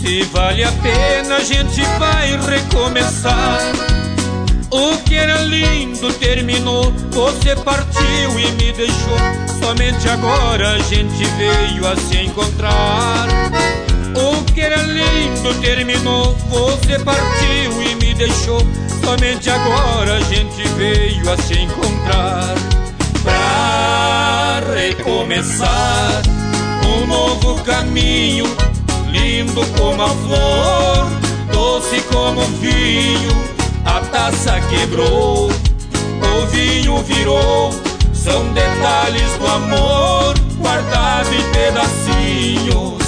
Se vale a pena, a gente vai recomeçar. O que era lindo terminou, você partiu e me deixou. Somente agora a gente veio a se encontrar. O que era lindo terminou, você partiu e me deixou. Somente agora a gente veio a se encontrar. Pra recomeçar um novo caminho, lindo como a flor, doce como um vinho. A taça quebrou, o vinho virou. São detalhes do amor guardado em pedacinhos.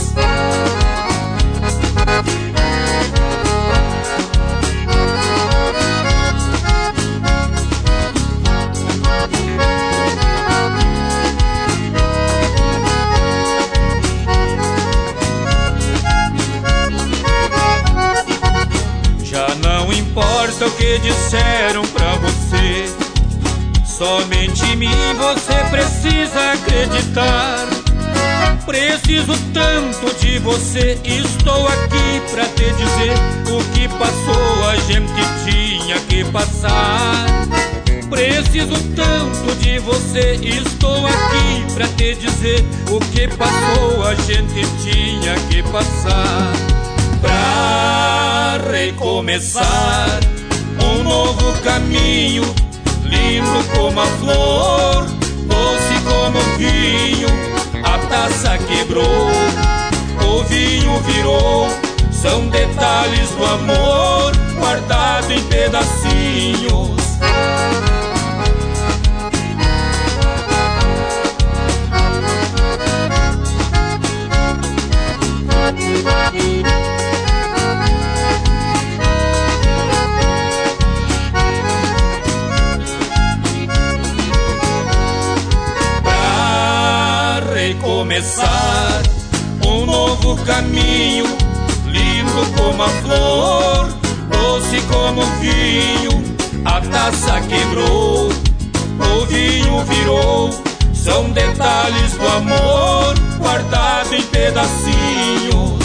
Já não importa o que disseram pra você, somente em mim você precisa acreditar. Preciso tanto de você, estou aqui pra te dizer. O que passou a gente tinha que passar. Preciso tanto de você, estou aqui pra te dizer. O que passou a gente tinha que passar. Pra recomeçar um novo caminho, lindo como a flor, doce como um vinho. A taça quebrou, o vinho virou. São detalhes do amor guardado em pedacinhos. Começar um novo caminho, lindo como a flor, doce como um vinho. A taça quebrou, o vinho virou. São detalhes do amor guardado em pedacinhos.